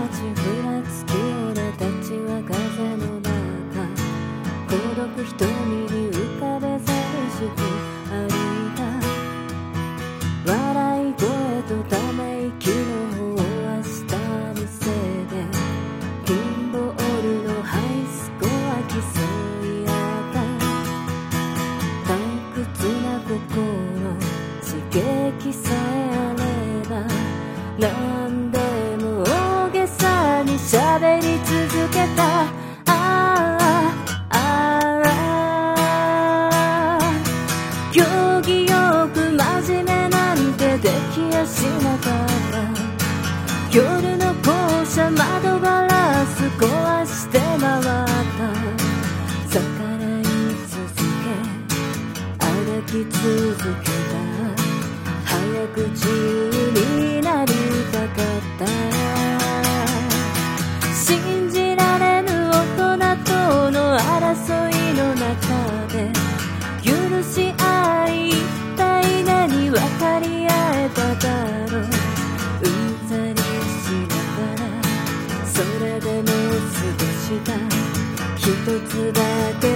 ちふらつき俺たちは風の中孤独瞳に浮かべ寂しく歩いた笑い声とため息の方は下にせでピンボールのハイスコア競い合った退屈な心刺激さえあれば何でも大げさに喋り続けた行儀よく真面目なんてできやしなかった夜の校舎窓ガラス壊して回った逆らい続け歩き続けた早く自由になりたかった信じられぬ大人との争いの中で許し合い一体何分かり合えただろううんざりしながらそれでも過ごした一つだけ